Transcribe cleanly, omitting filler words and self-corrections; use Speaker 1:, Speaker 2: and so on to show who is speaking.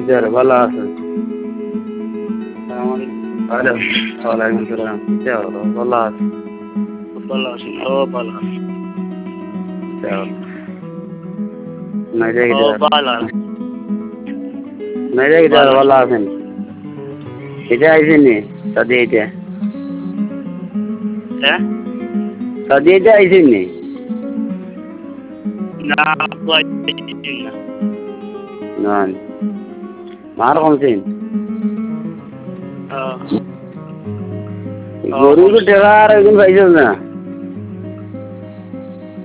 Speaker 1: either ভালো আছে আরে ওয়ালাইকুম সালাম ভালো আছে
Speaker 2: ভালো আছেন ও ভালো
Speaker 1: মেরে
Speaker 2: ও ভালো
Speaker 1: ইদার ভালো আছেন এটা আইসেনি সাদি এটা
Speaker 2: হ্যাঁ
Speaker 1: সাদি এটা আইসেনি
Speaker 2: না
Speaker 1: না মার কমছেন গরুর টেকা আর একদিন পাইছেন না